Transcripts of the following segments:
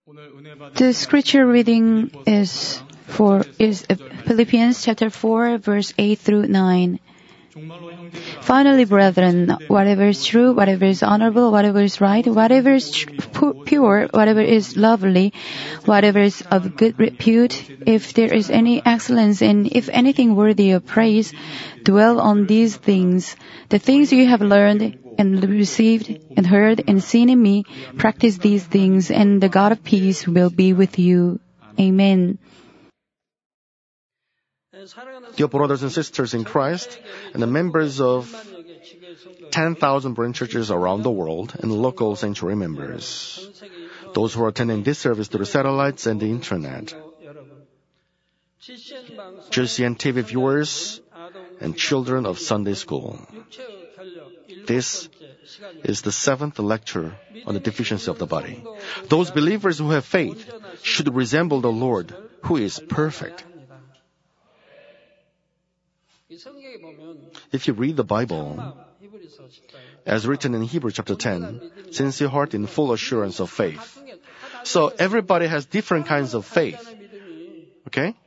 The scripture reading is Philippians chapter 4, verse 8 through 9. Finally, brethren, whatever is true, whatever is honorable, whatever is right, whatever is pure, whatever is lovely, whatever is of good repute, if there is any excellence and if anything worthy of praise, dwell on these things. The things you have learned and received and heard and seen in me, practice these things, and the God of peace will be with you. Amen. Dear brothers and sisters in Christ, and the members of 10,000 branch churches around the world, and local sanctuary members, those who are attending this service through the satellites and the internet, GCN TV viewers, and children of Sunday school. This is the 7th lecture on the deficiency of the body. Those believers who have faith should resemble the Lord, who is perfect. If you read the Bible, as written in Hebrews chapter 10, sincere heart in full assurance of faith. So everybody has different kinds of faith. Okay?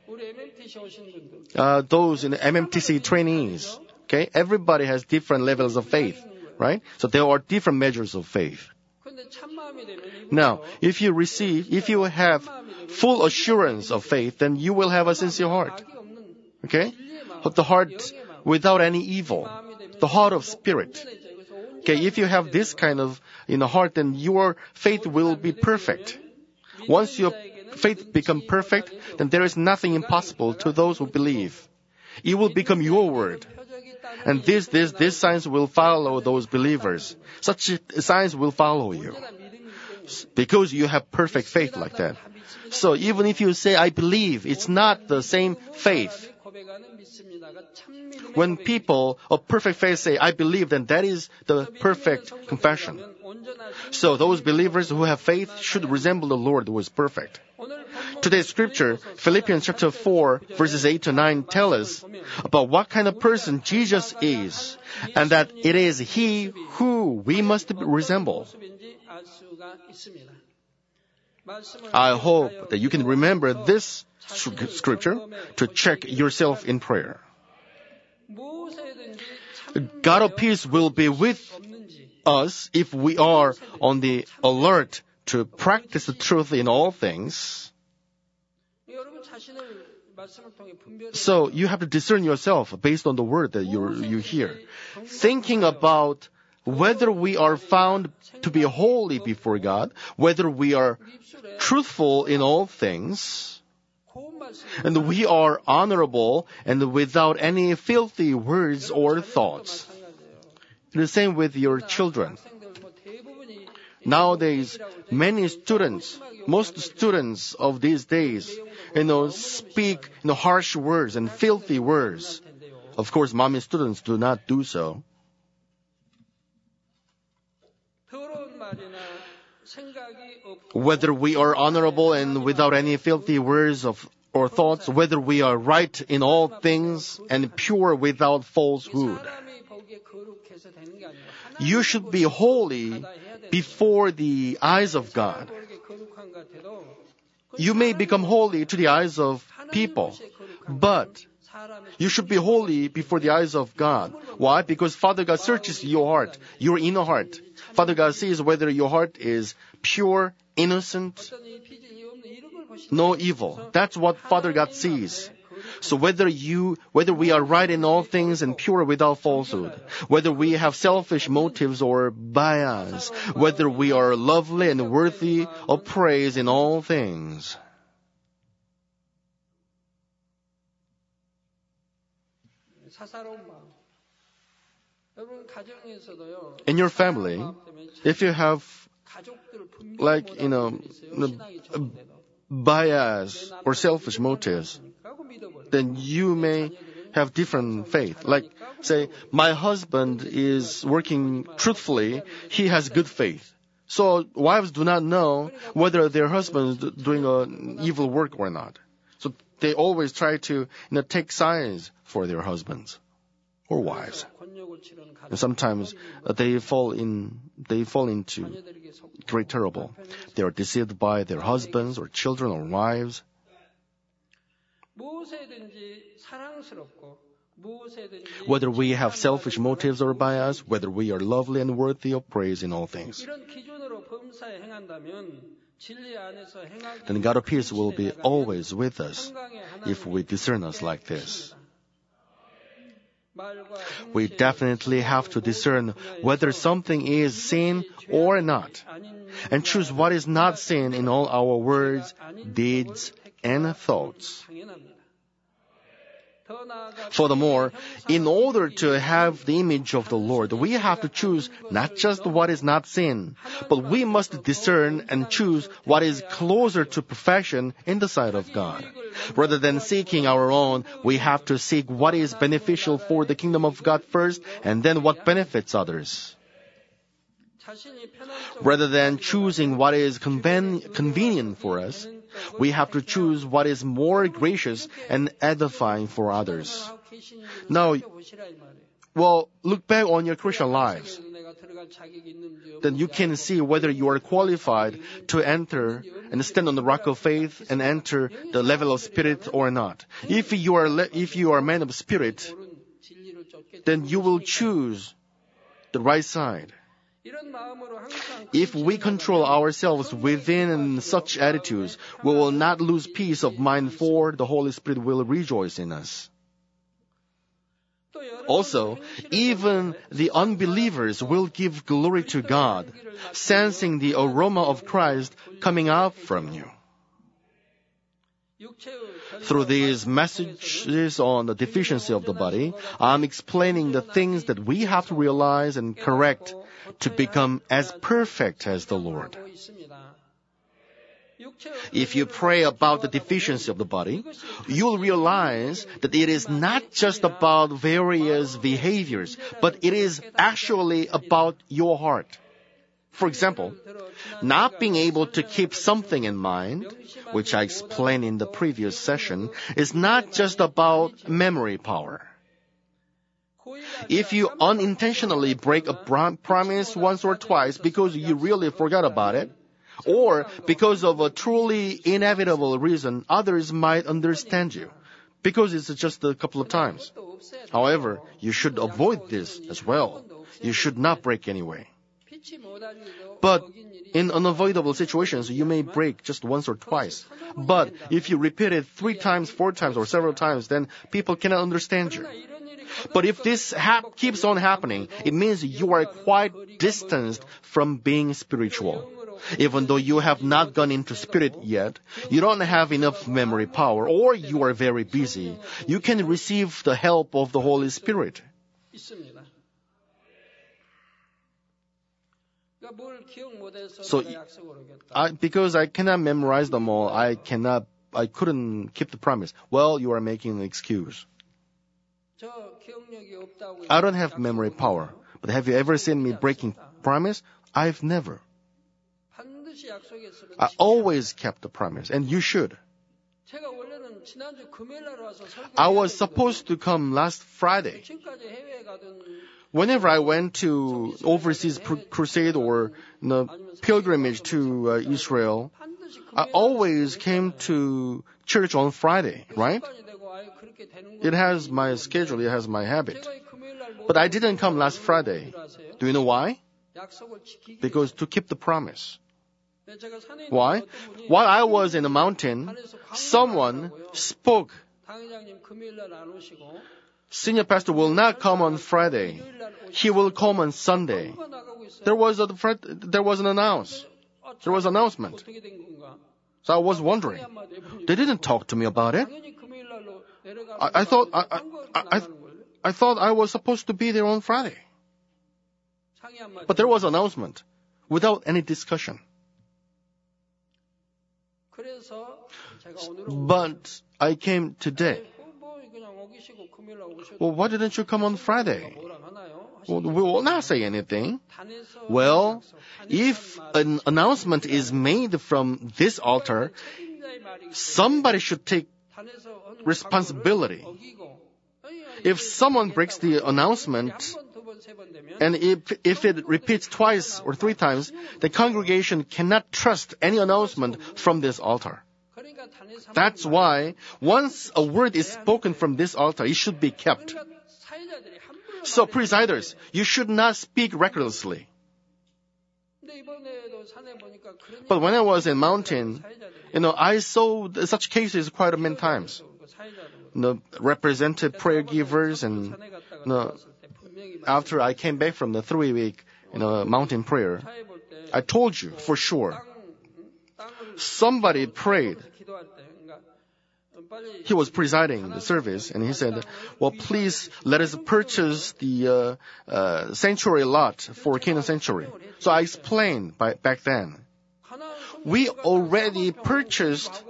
Those in the MMTC trainees, okay? Everybody has different levels of faith, right? So there are different measures of faith. Now, if you have full assurance of faith, then you will have a sincere heart. Okay? The heart without any evil. The heart of spirit. Okay, if you have this kind of heart, then your faith will be perfect. Once your faith becomes perfect, then there is nothing impossible to those who believe. It will become your word. And these signs will follow those believers. Such signs will follow you. Because you have perfect faith like that. So even if you say, I believe, it's not the same faith. When people of perfect faith say, I believe, then that is the perfect confession. So those believers who have faith should resemble the Lord who is perfect. Today's scripture, Philippians chapter 4, verses 8 to 9, tell us about what kind of person Jesus is, and that it is He who we must resemble. I hope that you can remember this scripture to check yourself in prayer. God of peace will be with us if we are on the alert to practice the truth in all things. So you have to discern yourself based on the word that you hear. Thinking about whether we are found to be holy before God, whether we are truthful in all things, and we are honorable and without any filthy words or thoughts. The same with your children. Nowadays, most students of these days, speak harsh words and filthy words. Of course, mommy students do not do so. Whether we are honorable and without any filthy words or thoughts, whether we are right in all things and pure without falsehood. You should be holy before the eyes of God. You may become holy to the eyes of people, but you should be holy before the eyes of God. Why? Because Father God searches your heart, your inner heart. Father God sees whether your heart is pure, innocent, no evil. That's what Father God sees. So whether we are right in all things and pure without falsehood, whether we have selfish motives or bias, whether we are lovely and worthy of praise in all things. In your family, if you have bias or selfish motives, then you may have different faith. Like, say, my husband is working truthfully, he has good faith. So wives do not know whether their husband is doing an evil work or not. So they always try to take sides for their husbands or wives. And sometimes they fall into great trouble. They are deceived by their husbands or children or wives. Whether we have selfish motives or bias, whether we are lovely and worthy of praise in all things. Then God of peace will be always with us if we discern us like this. We definitely have to discern whether something is sin or not, and choose what is not sin in all our words, deeds, and thoughts. Furthermore, in order to have the image of the Lord, we have to choose not just what is not sin, but we must discern and choose what is closer to perfection in the sight of God. Rather than seeking our own, we have to seek what is beneficial for the kingdom of God first, and then what benefits others. Rather than choosing what is convenient for us, we have to choose what is more gracious and edifying for others. Now, look back on your Christian lives. Then you can see whether you are qualified to enter and stand on the rock of faith and enter the level of spirit or not. If you are a man of spirit, then you will choose the right side. If we control ourselves within such attitudes, we will not lose peace of mind, for the Holy Spirit will rejoice in us. Also, even the unbelievers will give glory to God, sensing the aroma of Christ coming out from you. Through these messages on the deficiency of the body, I'm explaining the things that we have to realize and correct to become as perfect as the Lord. If you pray about the deficiency of the body, you'll realize that it is not just about various behaviors, but it is actually about your heart. For example, not being able to keep something in mind, which I explained in the previous session, is not just about memory power. If you unintentionally break a promise once or twice because you really forgot about it, or because of a truly inevitable reason, others might understand you, because it's just a couple of times. However, you should avoid this as well. You should not break anyway. But in unavoidable situations, you may break just once or twice. But if you repeat it 3 times, 4 times, or several times, then people cannot understand you. But if this keeps on happening, it means you are quite distanced from being spiritual. Even though you have not gone into spirit yet, you don't have enough memory power, or you are very busy, you can receive the help of the Holy Spirit. So, because I cannot memorize them all, I couldn't keep the promise. Well, you are making an excuse. I don't have memory power, but have you ever seen me breaking promise? I've never. I always kept the promise, and you should. I was supposed to come last Friday. Whenever I went to overseas crusade or pilgrimage to Israel, I always came to church on Friday, right? It has my schedule, it has my habit. But I didn't come last Friday. Do you know why? Because to keep the promise. Why? While I was in the mountain, someone spoke. Senior pastor will not come on Friday. He will come on Sunday. There was an announcement. So I was wondering. They didn't talk to me about it. I thought I was supposed to be there on Friday. But there was an announcement without any discussion. But I came today. Well, why didn't you come on Friday? Well, we will not say anything. Well, if an announcement is made from this altar, somebody should take responsibility. If someone breaks the announcement And if it repeats twice or three times, the congregation cannot trust any announcement from this altar. That's why once a word is spoken from this altar, it should be kept. So presiders, you should not speak recklessly. But when I was in mountain, I saw such cases quite many times. Representative prayer givers, and after I came back from the 3-week mountain prayer, I told you for sure, somebody prayed. He was presiding the service, and he said, well, please let us purchase the sanctuary lot for Canaan Sanctuary. So I explained back then, we already purchased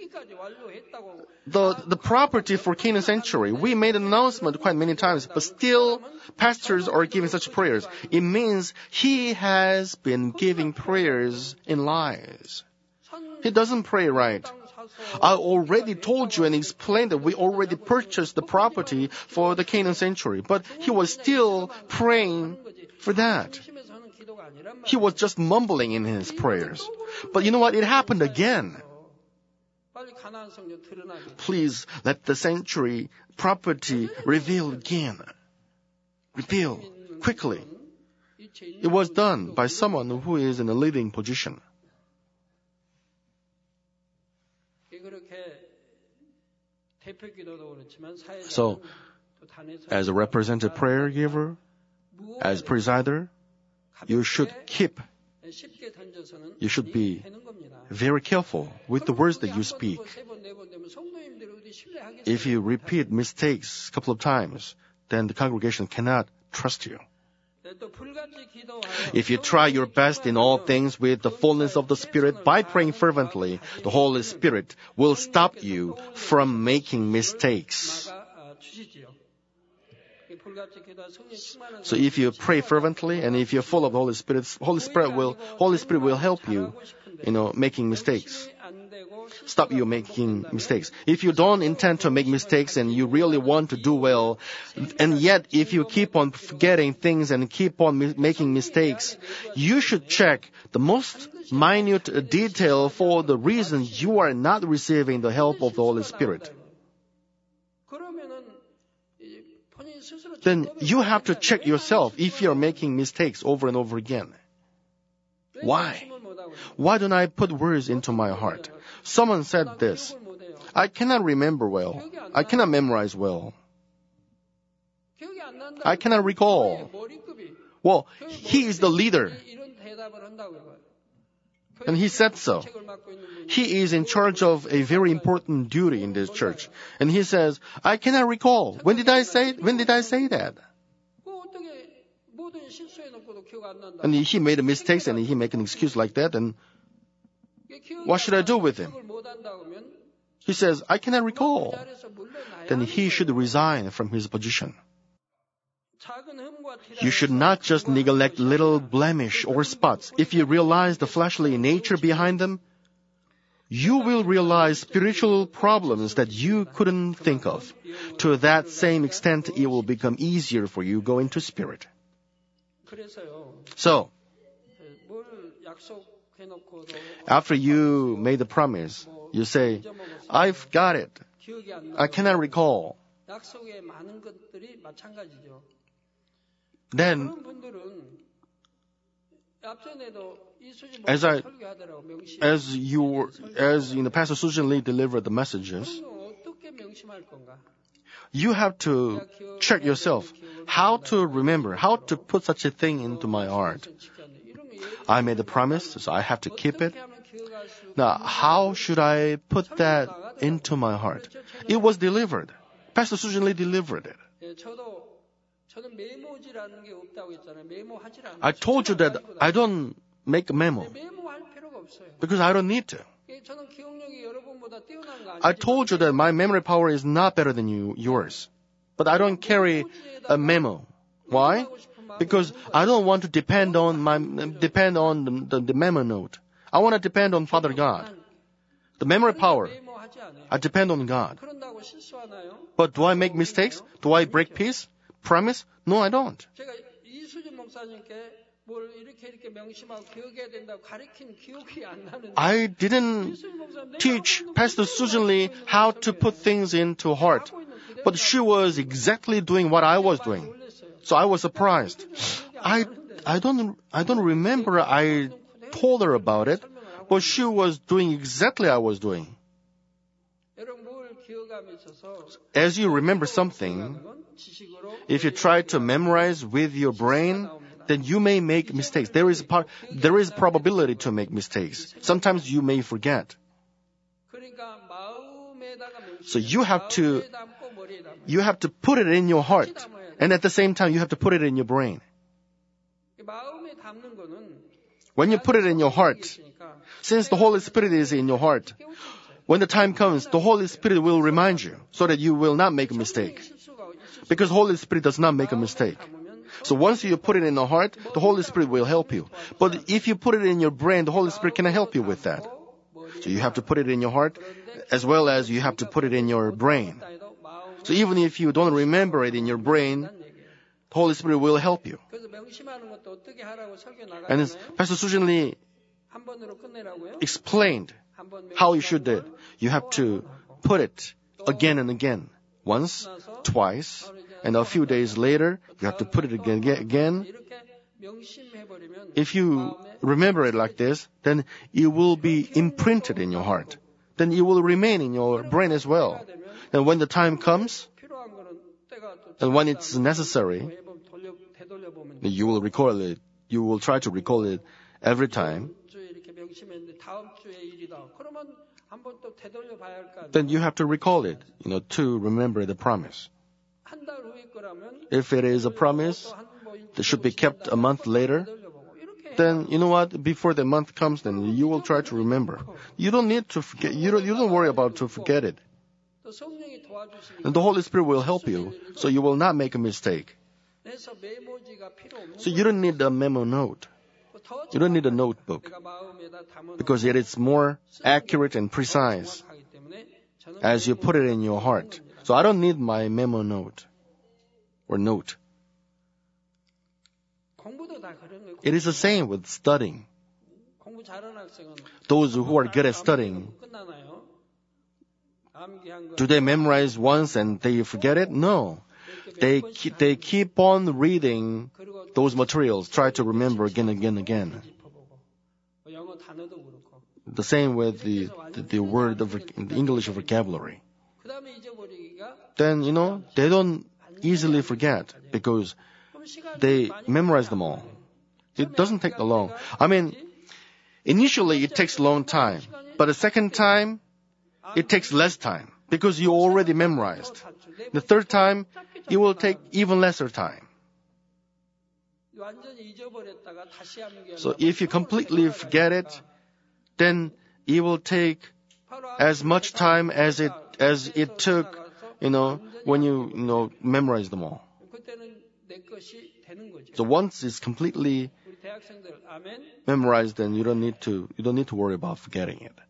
the property for Canaan Sanctuary. We made an announcement quite many times, but still pastors are giving such prayers. It means he has been giving prayers in lies. He doesn't pray right. I already told you and explained that we already purchased the property for the Canaan Sanctuary, but he was still praying for that. He was just mumbling in his prayers. But you know what? It happened again. Please let the sanctuary property reveal again. Reveal quickly. It was done by someone who is in a leading position. So, as a representative prayer giver, as presider, you should be very careful with the words that you speak. If you repeat mistakes a couple of times, then the congregation cannot trust you. If you try your best in all things with the fullness of the Spirit by praying fervently, the Holy Spirit will stop you from making mistakes. So if you pray fervently and if you're full of the Holy Spirit, Holy Spirit will help you, making mistakes. Stop you making mistakes. If you don't intend to make mistakes and you really want to do well, and yet if you keep on forgetting things and keep on making mistakes, you should check the most minute detail for the reasons you are not receiving the help of the Holy Spirit. Then you have to check yourself if you're making mistakes over and over again. Why? Why don't I put words into my heart? Someone said this, I cannot remember well. I cannot memorize well. I cannot recall. Well, he is the leader. And he said so. He is in charge of a very important duty in this church. And he says, I cannot recall. When did I say that? And he made mistakes and he made an excuse like that. And what should I do with him? He says, I cannot recall. Then he should resign from his position. You should not just neglect little blemish or spots. If you realize the fleshly nature behind them, you will realize spiritual problems that you couldn't think of. To that same extent, it will become easier for you go into spirit. So, after you made the promise, you say, I've got it. I cannot recall. Then, as Pastor Susan Lee delivered the messages, you have to check yourself how to remember, how to put such a thing into my heart. I made a promise, so I have to keep it. Now, how should I put that into my heart? It was delivered. Pastor Susan Lee delivered it. I told you that I don't make a memo because I don't need to. I told you that my memory power is not better than yours, but I don't carry a memo. Why? Because I don't want to depend on the memo note. I want to depend on Father God. The memory power, I depend on God. But do I make mistakes? Do I break peace? Promise? No, I don't. I didn't teach Pastor Susan Lee how to put things into heart, but she was exactly doing what I was doing. So I was surprised. I don't remember I told her about it, but she was doing exactly what I was doing. As you remember something, if you try to memorize with your brain, then you may make mistakes. There is probability to make mistakes. Sometimes you may forget. So you have to put it in your heart, and at the same time you have to put it in your brain. When you put it in your heart, since the Holy Spirit is in your heart, when the time comes, the Holy Spirit will remind you so that you will not make a mistake. Because Holy Spirit does not make a mistake. So once you put it in the heart, the Holy Spirit will help you. But if you put it in your brain, the Holy Spirit cannot help you with that. So you have to put it in your heart as well as you have to put it in your brain. So even if you don't remember it in your brain, the Holy Spirit will help you. And as Pastor Susan Lee explained how you should do it. You have to put it again and again. Once, twice, and a few days later, you have to put it again. If you remember it like this, then it will be imprinted in your heart. Then it will remain in your brain as well. And when the time comes, and when it's necessary, you will recall it. You will try to recall it every time. Then you have to recall it, to remember the promise. If it is a promise that should be kept a month later, then you know what? Before the month comes, then you will try to remember. You don't need to forget. You don't worry about to forget it. And the Holy Spirit will help you, so you will not make a mistake. So you don't need a memo note. You don't need a notebook, because it is more accurate and precise as you put it in your heart. So I don't need my memo note or note. It is the same with studying. Those who are good at studying, do they memorize once and they forget it? No. They keep on reading those materials, try to remember again and again and again. The same with the word of the English vocabulary. Then, they don't easily forget because they memorize them all. It doesn't take long. Initially it takes a long time, but the second time it takes less time because you already memorized. The third time it will take even lesser time. So if you completely forget it, then it will take as much time as it took, when you memorize them all. So once it's completely memorized, then you don't need to worry about forgetting it.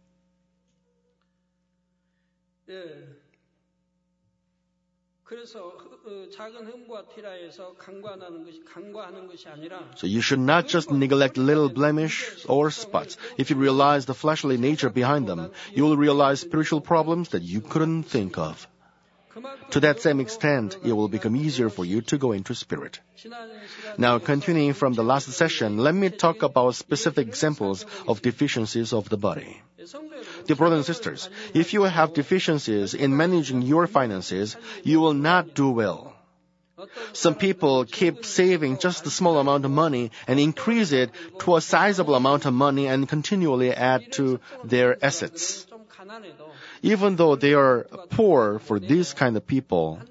So you should not just neglect little blemishes or spots. If you realize the fleshly nature behind them, you will realize spiritual problems that you couldn't think of. To that same extent, it will become easier for you to go into spirit. Now, continuing from the last session, let me talk about specific examples of deficiencies of the body. Dear brothers and sisters, if you have deficiencies in managing your finances, you will not do well. Some people keep saving just a small amount of money and increase it to a sizable amount of money and continually add to their assets. Even though they are poor, for these kind of people,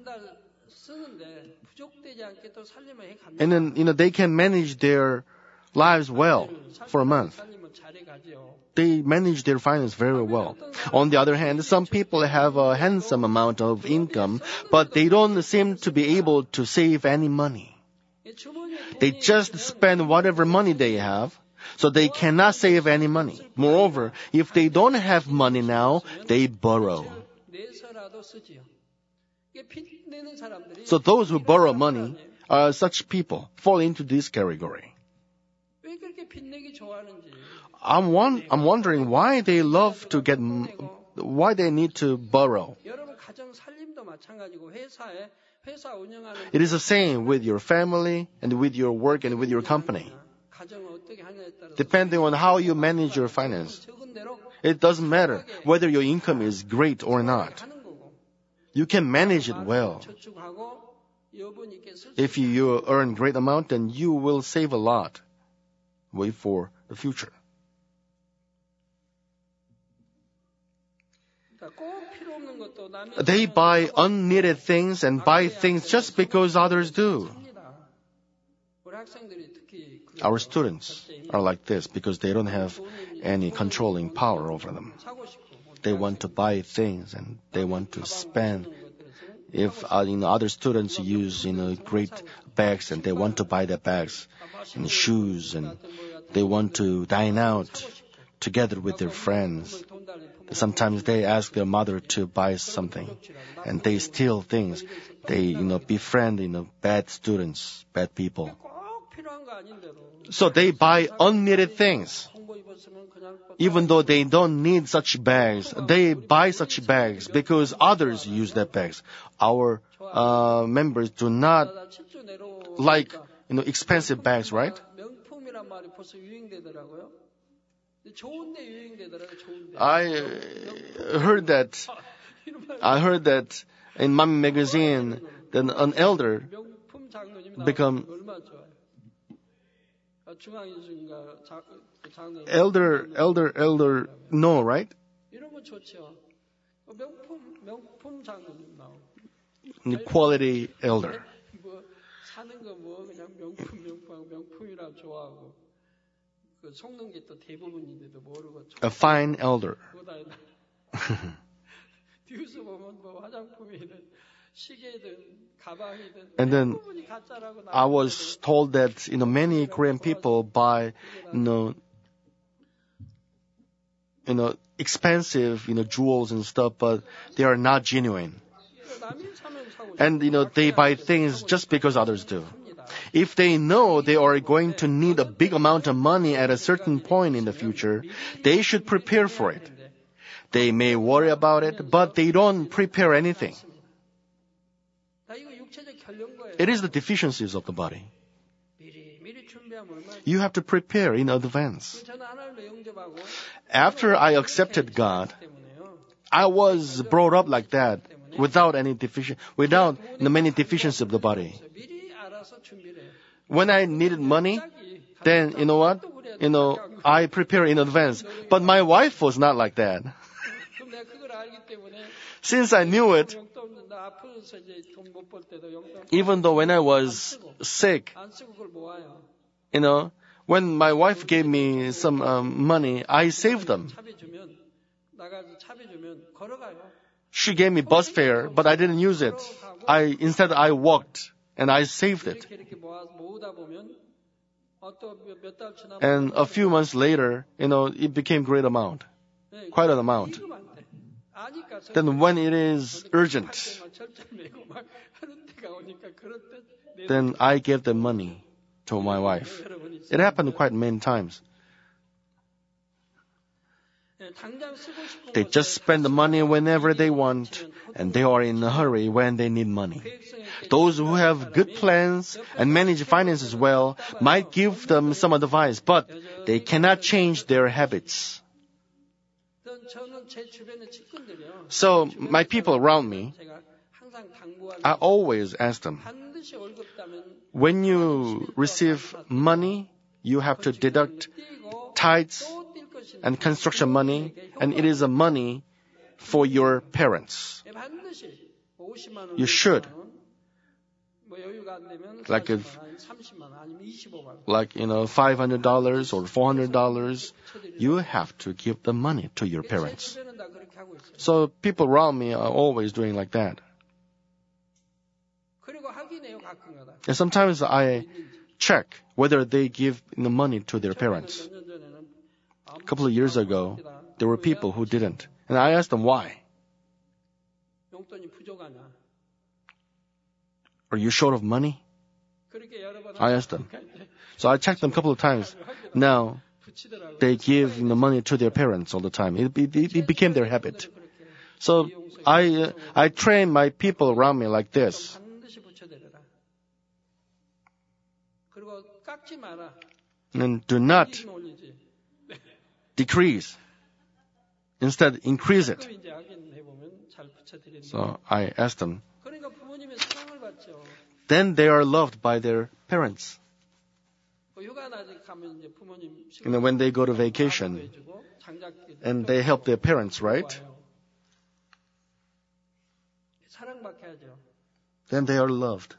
and then, they can manage their lives well for a month. They manage their finance very well. On the other hand, some people have a handsome amount of income, but they don't seem to be able to save any money. They just spend whatever money they have, so they cannot save any money. Moreover, if they don't have money now, they borrow. So those who borrow money such people fall into this category. 왜 그렇게 빚내기 좋아하는지. I'm wondering why they love to get, why they need to borrow. 여러분 가정 살림도 마찬가지고 회사 운영하는 It is the same with your family and with your work and with your company. 가정을 어떻게 하냐에 따라서 Depending on how you manage your finance, 적은 대로 it doesn't matter whether your income is great or not. 하는 거고. You can manage it well. 저축하고 여분 있게 쓸 수 If you earn great amount, then you will save a lot. Wait for the future. 꼭 필요 없는 것도 남이 They buy unneeded things and buy things just because others do. 삽니다. 우리 학생들이 특히 Our students are like this because they don't have any controlling power over them. 사고 싶고 They want to buy things and they want to spend. If other students use great bags and they want to buy their bags and shoes and they want to dine out together with their friends. Sometimes they ask their mother to buy something and they steal things. They befriend bad students, bad people. 꼭 필요한 거 아닌데도 So they buy unneeded things. 홍보 입었으면 그냥 Even though they don't need such bags, they buy such bags because others use that bags. Our members do not 칠주 내로 like expensive bags, right? 명품이란 말이 벌써 유행되더라고요. 근데 좋은데 유행되더라고요. 좋은데. I heard that in Mommy magazine that an elder 명품 장로님 become 얼마나 좋아요. 중앙인수인가 장로님. elder, no, right? 이런 거 좋죠. 명품 장로님 나오고. Quality elder. 뭐 사는 거 뭐 그냥 명품이라 좋아하고 그 속는 게 또 대부분인데도 모르고 A fine elder. 보다 뉴스 보면 뭐 화장품이든 시계든 가방이든 And then 대부분이 가짜라고 I was told that many Korean people buy expensive jewels and stuff, but they are not genuine. 남이 사면 사고 And they buy things just because others do. If they know they are going to need a big amount of money at a certain point in the future, they should prepare for it. They may worry about it, but they don't prepare anything. 나 이거 육체적 결령거예요. It is the deficiencies of the body. 미리 준비하면 얼마나 You have to prepare in advance. 저는 하나님을 영접하고 After I accepted God, 때문에요. I was brought up like that, without many deficiencies of the body. 미리 알아서 준비를 해요. When I needed money, then you know what? I prepare in advance. But my wife was not like that. 그럼 내가 그걸 알기 때문에 Since I knew it, 용돈 나 아프면서 이제 돈 못 벌 때도 용돈 even though when I was sick, 안 쓰고 그걸 모아요. when my wife gave me some money, I saved them. 차비 주면 나가서 차비 주면 걸어가요. She gave me bus fare, but I didn't use it. Instead I walked and I saved it. 이렇게 모으다 보면 또 몇 달 지나면 And a few months later, it became great amount, quite an amount. 이러면 안 돼. 아니까 Then when it is urgent, 막 철저히 메고 막 하는 때가 오니까 그럴 때 then I gave the money to my wife. 여러분이 It happened quite many times. 당장 쓰고 싶은 They just spend the money whenever they want, and they are in a hurry when they need money. Those who have good plans and manage finances well might give them some advice, but they cannot change their habits. 저는 제 주변의 친구들이요. So my people around me, 제가 항상 당부하는 I always ask them, 반드시 월급 따면 when you receive money, you have to deduct 뛰고 tithes 또 뛸 것인데 and construction money, and it is a money for your parents. 반드시 50만 원 You should. 뭐 여유가 안 되면 Like 40만 if- 원, 아니면 30만 원, 아니면 25만 원. Like, $500 or $400, you have to give the money to your 제 parents. 주변은 다 그렇게 하고 있어요. So people around me are always doing like that. 그리고 확인해요 가끔가다. And sometimes I check whether they give the money to their parents. 몇 년 전에는 A couple of years ago, there were people who didn't. And I asked them why. 용돈이 부족하냐? Are you short of money? 그렇게 여러 번 I asked them. 하니까 이제 So I checked them a couple of times. Now 붙이더라고요. they give money to their parents all the time. It became their habit. So I train my people around me like this. 반드시 붙여드려라. 그리고 깎지 마라. And do not 이익은 올리지. decrease. Instead, increase it. 가끔 이제 확인해보면 잘 붙여드린다. So I asked them. 그러니까 부모님의 사랑을 받죠. Then they are loved by their parents. 휴가 나직 가면 이제 부모님 And then when they go to vacation, 해주고 장작기도 and they help their parents, right? 와요. 사랑받게 하죠. Then they are loved.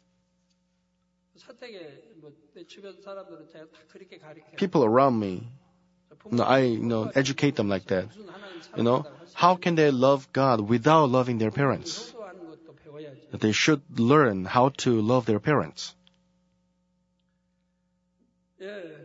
사택에 내 주변 사람들은 제가 다 그렇게 가르쳐요. People around me, I educate them like that. How can they love God without loving their parents? 효도하는 것도 배워야지. They should learn how to love their parents. 예.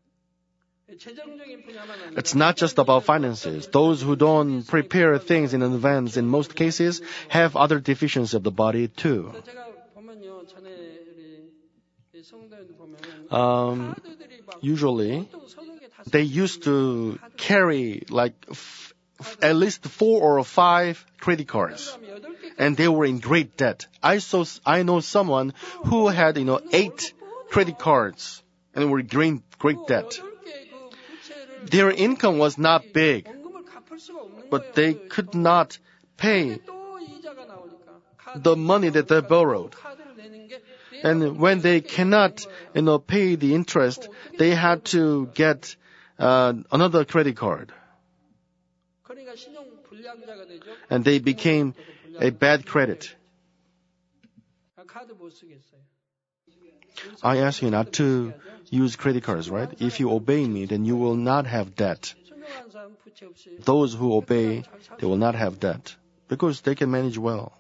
재정적인 분야만 아니라 It's not just about finances. Those who don't prepare things in advance, in most cases, have other deficiencies of the body too. 제가 보면요, 전에 우리 성도들 보면 카드들이 막 Usually, 보통 서너 개 다섯 they used to carry like at least 4 or 5 credit cards, 사람이 8개 and they were in great debt. I know someone who had 8 credit cards and were in great debt. 8개 그 부채를 Their income was not big, 원금을 갚을 수가 없는 but 거예요. they could not pay 또 이자가 나오니까 카드 the money that they borrowed. 카드를 내는 게 And when they cannot, pay the interest, they had to get another credit card, 그러니까 신용 불량자가 되죠. and they became a bad credit. 카드 못 쓰겠어요. I ask you not to use credit cards, right? If you obey me, then you will not have debt. 순종하는 사람 부채 없이 Those who obey, they will not have debt because they can manage well.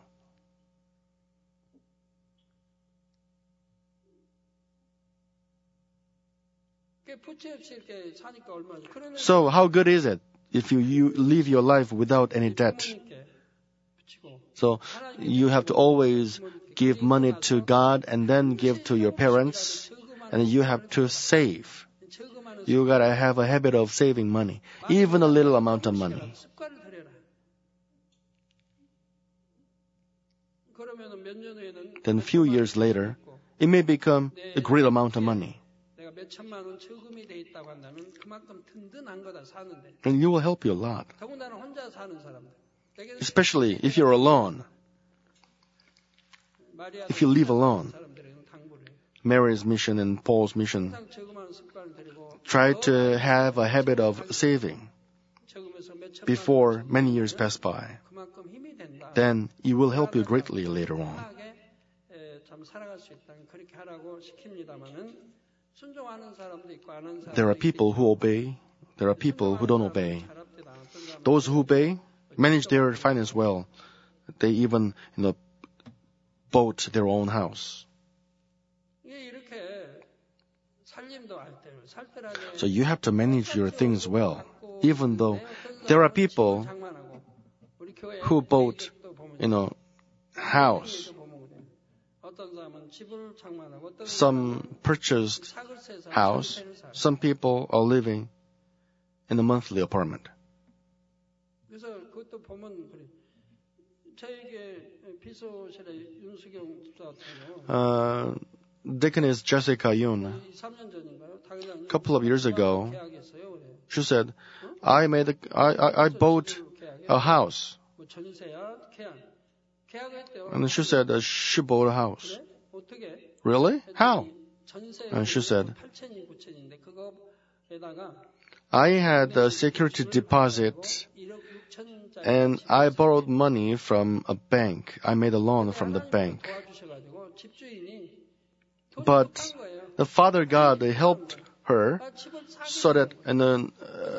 부채 없이 이렇게 사니까 얼마나 그러면 So how good is it if you live your life without any debt? 부모님께 붙이고 So you have to always give money to God and then give to your parents, and you have to save. 저금하는 You gotta have a habit of saving money, even a little amount of money. 습관을 들여라. 그러면 몇 년 후에는 Then a few years later, it may become a great amount of money, 내가 몇 천만 원 저금이 돼 있다고 한다면 그만큼 든든한 거다 사는데. and you will help you a lot. 더군다나 혼자 사는 사람들. Especially if you're alone, if you live alone. 사람들에게는 당부를 해요. Mary's mission and Paul's mission. 항상 저금하는 습관을 들이고 Try to have a habit of saving 저금해서 몇 천만 before many years pass by. 그만큼 힘이 된다. Then it will help you greatly later on. 편하게 참 살아갈 수 있다. 그렇게 하라고 시킵니다만은 순종하는 사람도 있고 안 하는 사람도 There are 있고 people who obey. There are people who don't obey. Those who obey manage their finance well. They even, bought their own house. 이게 이렇게 살림도 살 때라도 So you have to manage your things well. Even though there are people 장만하고 우리 교회 who bought, 또 보면 house. 어떤 사람은 집을 장만하고 어떤 Some purchased 사글세에서 house. 상태를 사. Some people are living in a monthly apartment. 그래서 그것도 보면 그래. 저에게 비서실의 윤수경 집사 같은요. Deaconess Jessica Yoon, 3년 전인가요? 당장 a couple of years ago, 계약했어요. 그래. she said, I bought a house. 뭐 전세야 계약했대요. And she said that she bought a house. 그래? 어떻게? Really? How? 전세 And she said, 8천이 9천인데 그거에다가 I had a security deposit 1억 6천짜리 and I borrowed money from a bank. I made a loan from the bank. 도와주셔가지고 집주인이 돈이 But 급한 거예요. the Father God helped her 아, 집을 사기 so that and then,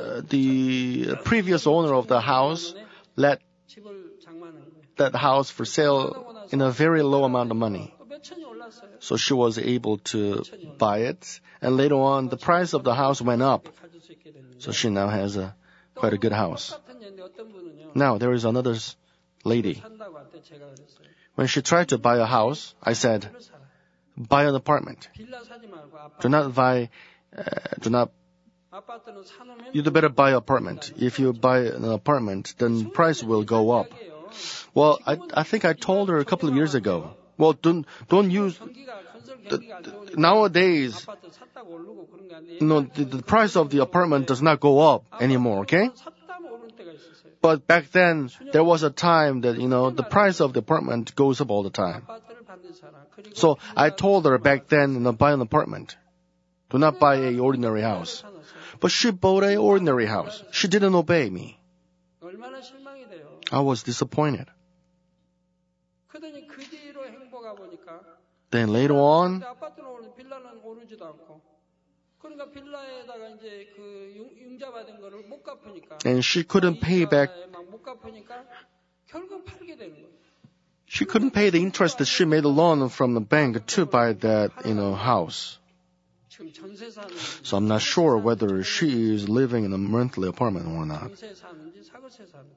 the previous owner of the house let 집을 장만한 거예요. that house for sale in a very low amount of money. 또 몇 천이 올랐어요. So she was able to buy it. And later on, the price of the house went up. 가질 수 있게 됐는데. So she now has quite a good house. 똑같은 예인데 어떤 분은요. Now, there is another lady. 산다고 할 때 제가 그랬어요. When she tried to buy a house, I said, 집을 사라. buy an apartment. 빌라 사지 말고 아파트. Do not, 아파트는 사놓으면 you better buy an apartment. If you buy an apartment, then price will go up. Well, I think I told her a couple of years ago. Well, don't use, 경기가 건설 경기가 안 좋으니까 nowadays, 아파트 샀다고 오르고 그런 게 아니에요. no, the price of the apartment does not go up anymore, okay? 샀다면 오를 때가 있었어요. But back then, there was a time that, the price of the apartment goes up all the time. 아파트를 받는 사람. 그리고 So I told her back then, buy an apartment. Do not buy a ordinary house. But she bought a ordinary house. She didn't obey me. 얼마나 실망이 돼요. I was disappointed. 그러더니 그 뒤로 행보가 보니까 Then later on, 근데 아파트는 오르 빌라는 오르지도 않고 그러니까 빌라에다가 이제 그 융자 받은 거를 못 갚으니까 and she couldn't pay back, 못 갚으니까 결국 팔게 되는 거예요. she couldn't pay the interest that she made a loan from the bank to buy that, house. 지금 전세 사는 So I'm not sure whether she is living in a monthly apartment or not. 전세 사는지 사글세 사는지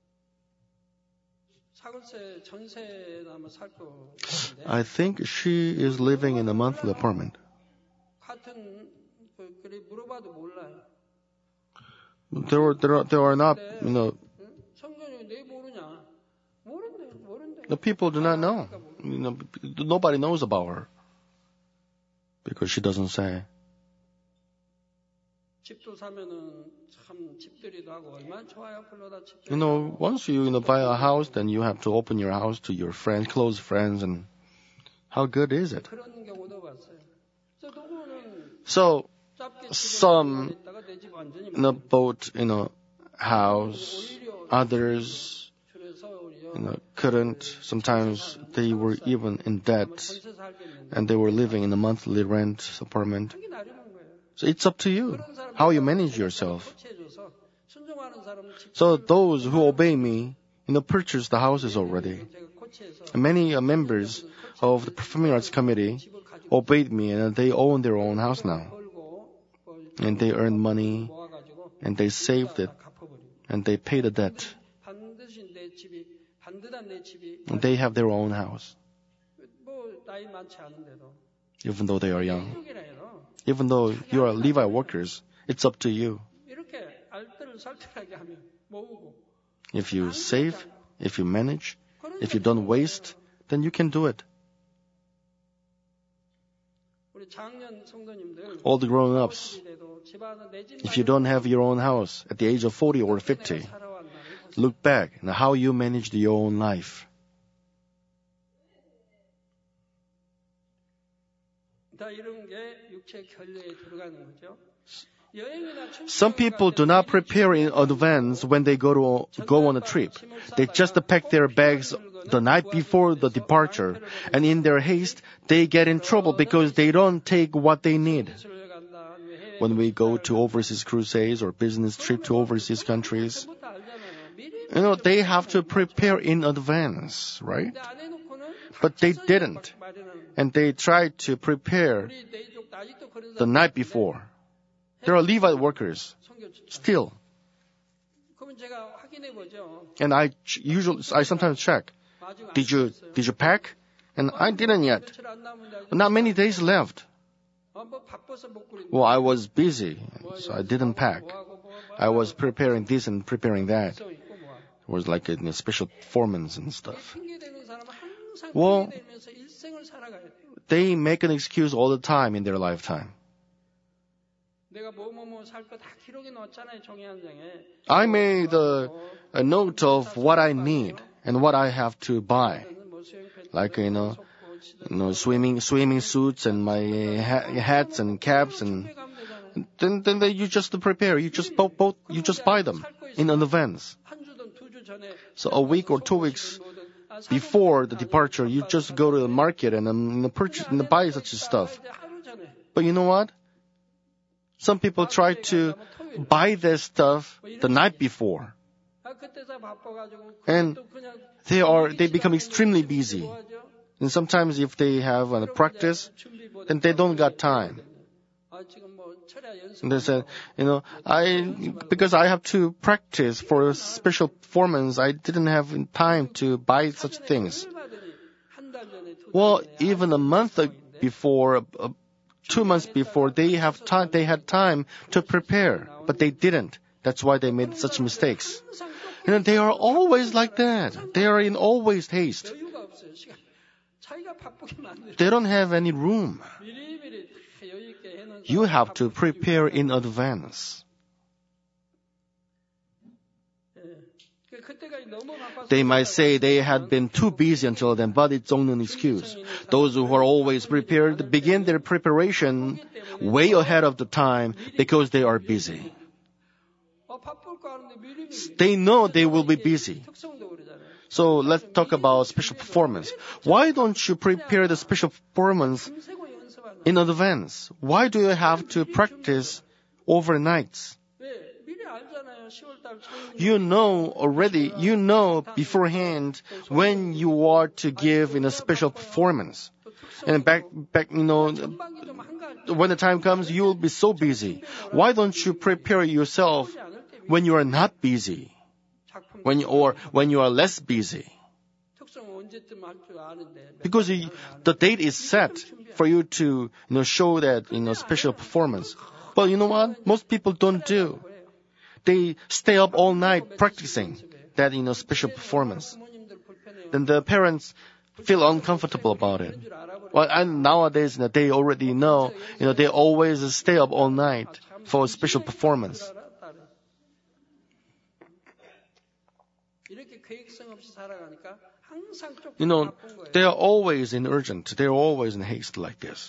사글세 전세나면 살것 같은데 I think she is living in a monthly apartment. 같은 그래 물어봐도 몰라요. There are not, 성경이 내 모르냐? 모른대. the people do not know. Nobody knows about her. Because she doesn't say. 집도 사면은 참 집들이도 하고 얼마나 좋아요. 불러다 집. Once you buy a house, then you have to open your house to your friends, close friends, and how good is it? 그런 경우도 봤어요. 저 누구는 So 짧게 some 집에 있다가 내 집 완전히 bought house, others 줄여서 우리요. couldn't. Sometimes they were even in debt, 전세 살겠는데 and they were living in a monthly rent apartment. 하기 나름인 거예요. So it's up to you 그런 사람 how you manage yourself. 코치해줘서 순종하는 사람은 집 So those who obey me, purchase the houses already. 제가 코치해서 And many members of the Performing Arts Committee 집을 가지고 obeyed me, and they own their own house now. 벌고 And they earned money, 모아가지고 and they saved it, 다 갚아버리고 and they pay the debt. 반드시 내 집이 반듯한 내 집이 And they have their own house, 뭐 나이 많지 않은데도 even though they are young. 이쪽이라 해도 Even though you are Levi workers, it's up to you. 이렇게 알뜰살뜰하게 하면 모으고 If you save, if you manage, if you don't waste, then you can do it. 우리 작년 성도님들 All the grown-ups, 집안은 내 집 if you don't have your own house at the age of 40 or 50, 살아왔나 look back on how you managed your own life. 다 이런 게 육체 결례에 들어가는 거죠. 여행이나 Some people do not prepare in advance when they go on a trip. They just pack their bags the night before the departure, and in their haste, they get in trouble because they don't take what they need. When we go to overseas crusades or business trip to overseas countries, they have to prepare in advance, right? But they didn't. And they tried to prepare the night before. There are Levite workers still. And I sometimes check. Did you pack? And I didn't yet. Not many days left. Well, I was busy, so I didn't pack. I was preparing this and preparing that. It was like a special performance and stuff. Well, they make an excuse all the time in their lifetime. I made a note of what I need and what I have to buy. Like, swimming suits and my hats and caps, and then you just prepare. You just buy them in advance. So a week or 2 weeks before the departure, you just go to the market and purchase and buy such stuff. But you know what? Some people try to buy their stuff the night before, and they become extremely busy. And sometimes if they have a practice, then they don't got time. And they said, because I have to practice for a special performance, I didn't have time to buy such things. Well, even a month before, 2 months before, they had time to prepare, but they didn't. That's why they made such mistakes. And they are always like that. They are in always haste. 여유가 없어요. 시간. 자기가 바쁘게 만들어. They don't have any room. 미리미리 다 여유 있게 해놓은 You 사람 have to 바쁘게 prepare 입고. in advance. 그때까지 너무 바빠서 They might say they had been too busy until then, but it's only an excuse. Those who are always prepared begin their preparation way ahead of the time because they are busy. 바쁠 거 아는데 미리미리 They know they will be busy. 특성도 그러잖아요. So let's talk about special performance. Why don't you prepare the special performance 밤새고 연습하는 in advance? Why do you have to practice overnights? 왜? 미리 알잖아요. 10월달 청년 You know beforehand when you are to give in a special performance. And back, 전반기 좀 한가할 when the time comes, you will be so busy. Why don't you prepare yourself 때 않을 때 when you are not busy? 작품 When you are less busy? 특성 언제쯤 할 줄 아는데 Because the date is set for you to, show that, special performance. But you know what? Most people don't do. They stay up all night practicing that, special performance. 부모님들 불편해요. Then the parents feel uncomfortable about it. 줄 알아버려. Well, and nowadays, they already know, they always stay up all night for a special performance. 이렇게 계획성 없이 살아가니까 항상 쫓겨 You know, 바쁜 거예요. they are always in urgent. They are always in haste like this.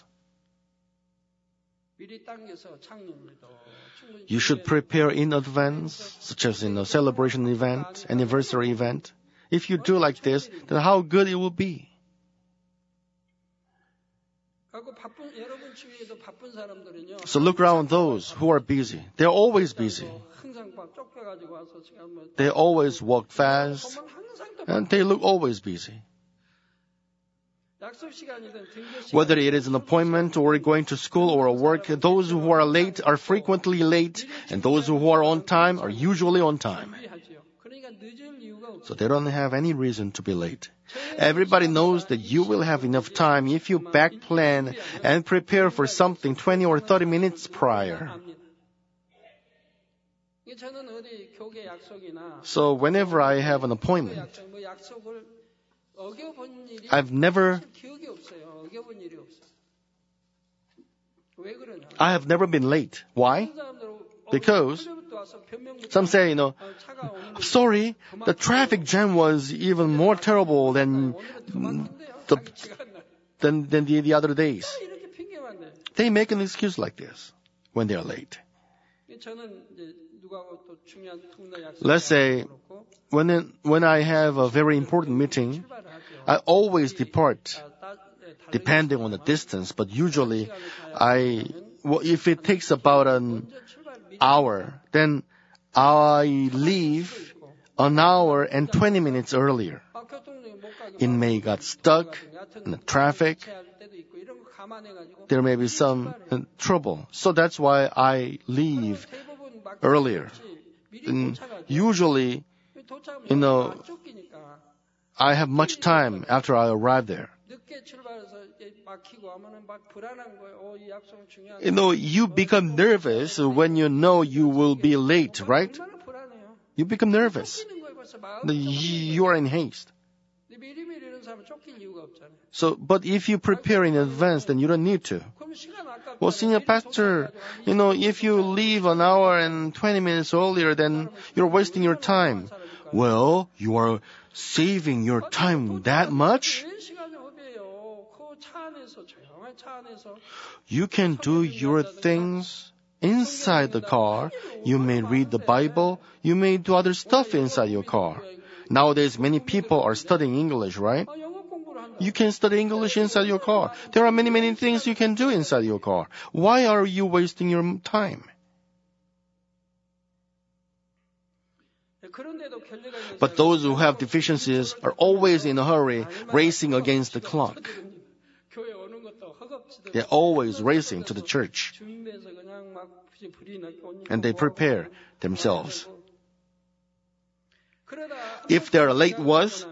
미리 당겨서 창립도 충분히 You should prepare in advance, such as in a celebration event, anniversary event. If you do like this, then how good it will be. 하고 바쁜 여러분 주위에도 바쁜 사람들은요. So look around those who are busy. They're always busy. 항상 막 쫓겨가지고 와서 지금 뭐 They always walk fast, 보면 항상 또 and they look always busy. 약속 시간이든 등교 시간 Whether it is an appointment or going to school or work, those who are late are frequently late, and those who are on time are usually on time. 준비하지요. 그러니까 늦을 이유가 없어요. So they don't have any reason to be late. Everybody knows that you will have enough time if you back plan and prepare for something 20 or 30 minutes prior. 압니다. 이게 저는 어디 교계 약속이나 So whenever I have an appointment, 약속 뭐 약속을 어겨본 일이 I've never 사실 기억이 없어요. 어겨본 일이 없어요. 왜 그러냐? I have never been late. Why? 어떤 사람들은 Because 그때부터 와서 변명부터 some say, 차가 오는데 sorry, the traffic jam was even more terrible than 오늘은 더 많던데요. the- 자기 시간 날. the other days. 이렇게 핑계만 대. They make an excuse like this when they are late. 저는 이제 누구하고 또 중요한 통나 약속. Let's say when I have a very important meeting, I always depart depending on the distance, but usually if it takes about an hour, then I leave an hour and 20 minutes earlier. It may get stuck in the traffic. There may be some trouble. So that's why I leave earlier. And usually, I have much time after I arrive there. 늦게 출발해서 막히고 하면은 막 불안한 거예요. 이 약속은 중요한. You become nervous when you know you will be late, right? 얼마나 불안해요. You become nervous. 쫓기는 거에 벌써 마음. You are in haste. 미리미리 이런 사람은 쫓길 이유가 없잖아요. So, but if you prepare in advance, then you don't need to. 그럼 시간 아까 Well, senior pastor, if you leave an hour and 20 minutes earlier, then you're wasting your time. Well, you are saving your time that much? 왜 시간을 허비해요? 그 차 안에서 조용한 차 안에서 You can do your things inside the car. You may read the Bible. You may do other stuff inside your car. Nowadays, many people are studying English, right? 영어 공부를 한다. You can study English inside your car. There are many, many things you can do inside your car. Why are you wasting your time? 그런데도 결례가 있는 But those who have deficiencies are always in a hurry, racing against the clock. 교회 오는 것도 허겁지겁 They're always racing to the church, 준비해서 그냥 막 불이 나게 옷 입고 and they prepare themselves. If they're late once,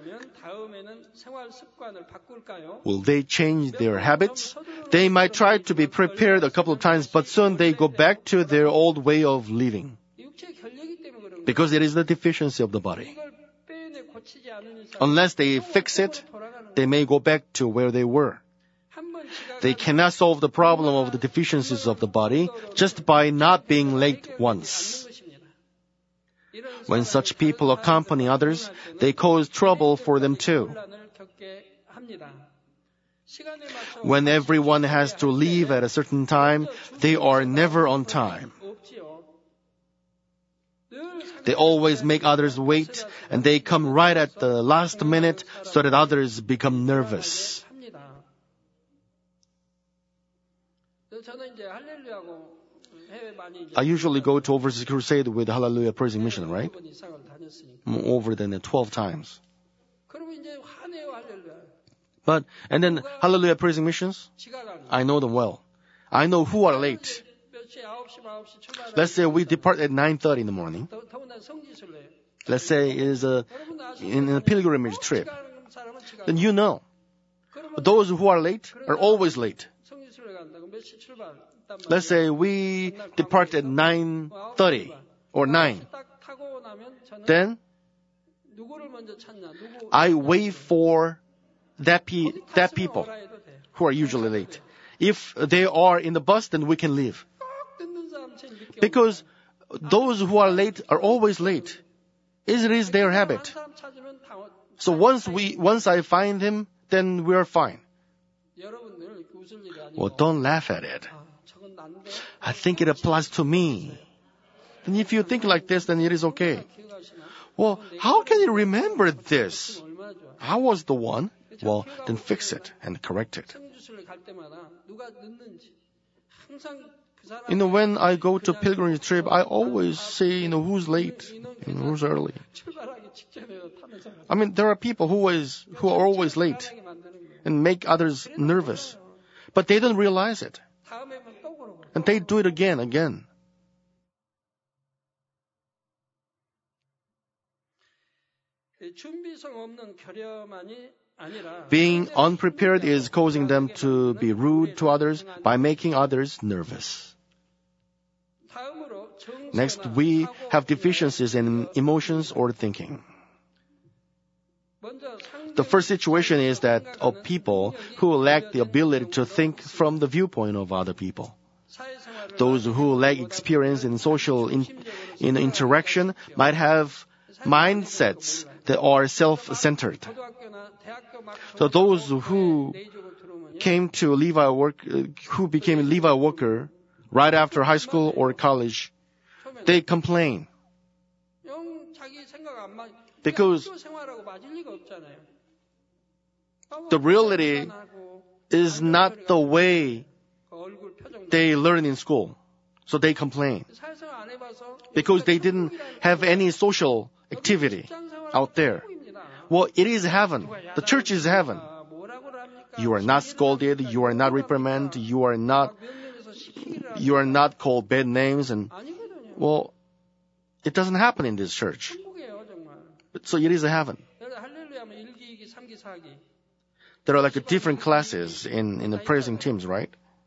will they change their habits? They might try to be prepared a couple of times, but soon they go back to their old way of living. Because it is the deficiency of the body. Unless they fix it, they may go back to where they were. They cannot solve the problem of the deficiencies of the body just by not being late once. When such people accompany others, they cause trouble for them too. When everyone has to leave at a certain time, they are never on time. They always make others wait, and they come right at the last minute so that others become nervous. I usually go to overseas crusade with Hallelujah Praising Mission, right? Over than 12 times. And then Hallelujah Praising Missions, I know them well. I know who are late. Let's say we depart at 9:30 in the morning. Let's say it is in a pilgrimage trip. Then you know. Those who are late are always late. Let's say we depart at 9:30 or 9. Then I wait for that people who are usually late. If they are in the bus, then we can leave. Because those who are late are always late. It is their habit. So once I find him, then we're fine. Well, don't laugh at it. I think it applies to me. And if you think like this, then it is okay. Well, how can you remember this? I was the one. Well, then fix it and correct it. When I go to pilgrimage trip, I always say, who's late, who's early. There are people who are always late and make others nervous. But they don't realize it. And they do it again. Being unprepared is causing them to be rude to others by making others nervous. Next, we have deficiencies in emotions or thinking. The first situation is that of people who lack the ability to think from the viewpoint of other people. Those who lack experience in social interaction might have mindsets that are self-centered. So those who became Levi worker right after high school or college, they complain. Because the reality is not the way they learn in school. So they complain. Because they didn't have any social activity out there. Well, it is heaven. The church is heaven. You are not scolded. You are not reprimanded. You are not called bad names. Well, it doesn't happen in this church. So it is a heaven. There are different classes in the praising teams, right?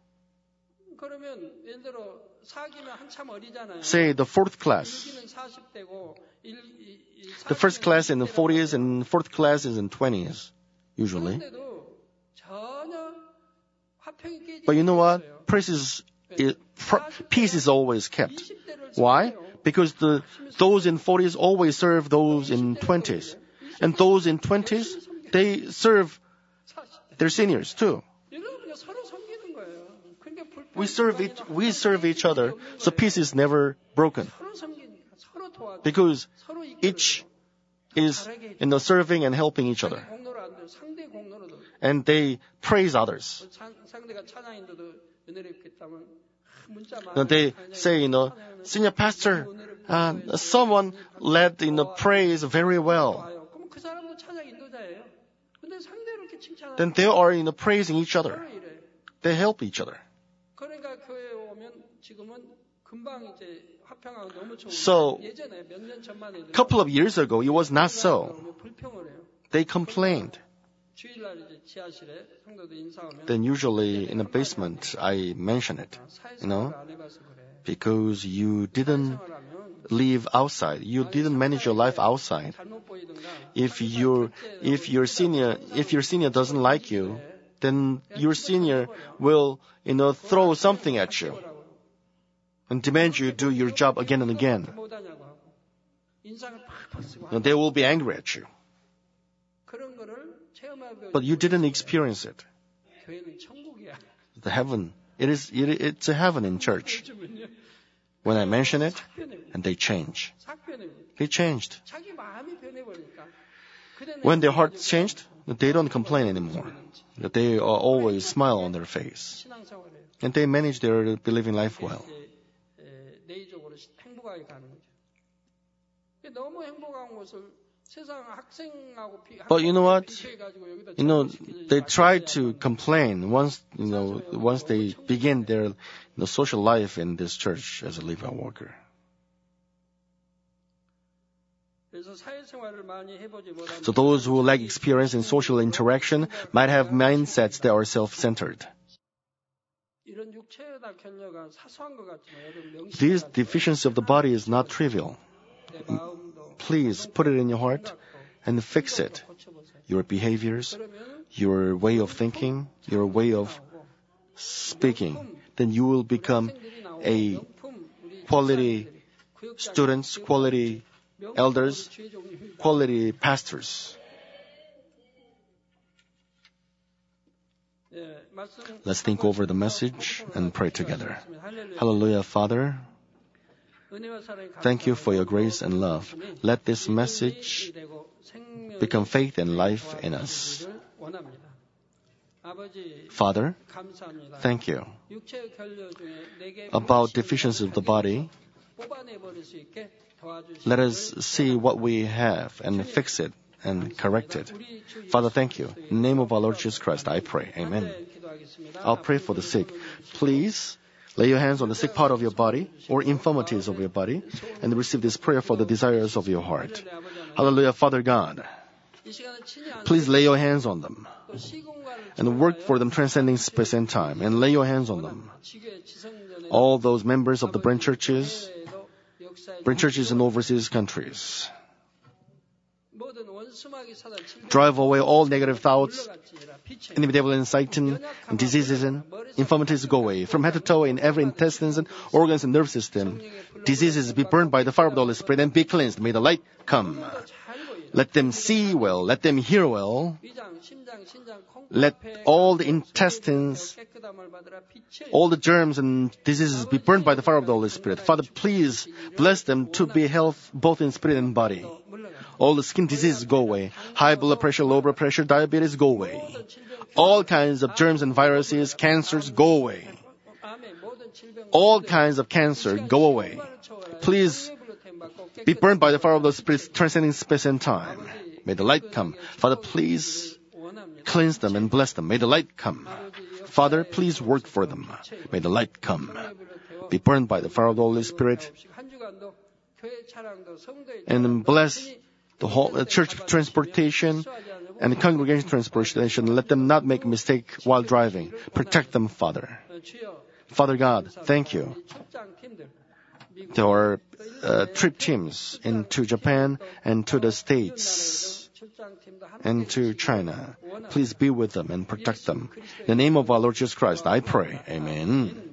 Say the fourth class. The first class in the 40s and fourth class is in 20s, usually. But you know what? Peace is always kept. Why? Because those in 40s always serve those in 20s. And those in 20s, they serve their seniors too. We serve each other, so peace is never broken. Because each is serving and helping each other. And they praise others. And they say, Senior Pastor, someone led praise very well. Then they are praising each other. They help each other. 금방 이제 화평하고 너무 좋은데 So, 예전에 몇 년 전만 해도 a couple of years ago, it was not so. 불평을 해요. They complained. 주일날 이제 지하실에 성도들 인사하면 Then usually in the basement, I mention it, 사회생활을 안 해봐서 그래. because you didn't 사회생활하면 live outside. You didn't manage your life outside. 잘못 보이든가 If your senior doesn't like you, then your senior will, throw something at you and demand you do your job again and again. 못하냐고 하고 인상을 팍팍 쓰고 They will be angry at you. 그런 거를 체험하고 But you didn't experience it. 교회는 천국이야. The heaven, it's a heaven in church. 요즘은요 When I mention it, 삭변입니다. and they change. 삭변입니다. They changed. 자기 마음이 변해버리니까 그대는 When their heart changed, they don't complain anymore. They always smile on their face. 신앙생활을 And they manage their believing life well. 내의적으로 행복하게 가는 거죠. 너무 행복한 것을 세상 학생하고 But you know what? 비교해가지고 여기다 They try to complain once they begin their social life in this church as a Levi worker. 그래서 사회생활을 많이 해보지 못한 So those who lack experience in social interaction might have mindsets that are self-centered. 이런 육체에다 견려가 사소한 것 같지만 여러분 This 명심해야 돼요. deficiency of the body is not trivial. 내 마음도 Please put it in your heart and fix it. 고쳐보세요. Your behaviors, 그러면 your way of thinking, your way of speaking. Then you will become a quality students, quality elders, quality pastors. Let's think over the message and pray together. Hallelujah, Father. Thank you for your grace and love. Let this message become faith and life in us. Father, thank you. About deficiency of the body, let us see what we have and fix it and correct it. Father, thank you. In the name of our Lord Jesus Christ, I pray. Amen. I'll pray for the sick. Please lay your hands on the sick part of your body or infirmities of your body and receive this prayer for the desires of your heart. Hallelujah, Father God. Please lay your hands on them and work for them transcending space and time and lay your hands on them. All those members of the branch churches in overseas countries. Drive away all negative thoughts, any devil and Satan, and diseases and infirmities go away. From head to toe in every intestines and organs and nerve system, diseases be burned by the fire of the Holy Spirit and be cleansed. May the light come. Let them see well, let them hear well. Let all the intestines, all the germs and diseases be burned by the fire of the Holy Spirit. Father, please bless them to be health both in spirit and body. All the skin diseases go away. High blood pressure, low blood pressure, diabetes go away. All kinds of germs and viruses, cancers go away. All kinds of cancer go away. Please be burned by the fire of the Spirit, transcending space and time. May the light come. Father, please cleanse them and bless them. May the light come. Father, please work for them. May the light come. Be burned by the fire of the Holy Spirit and bless the whole church transportation and the congregation transportation. Let them not make a mistake while driving. Protect them, Father. Father God, thank you. There are trip teams into Japan and to the States and to China. Please be with them and protect them. In the name of our Lord Jesus Christ, I pray. Amen.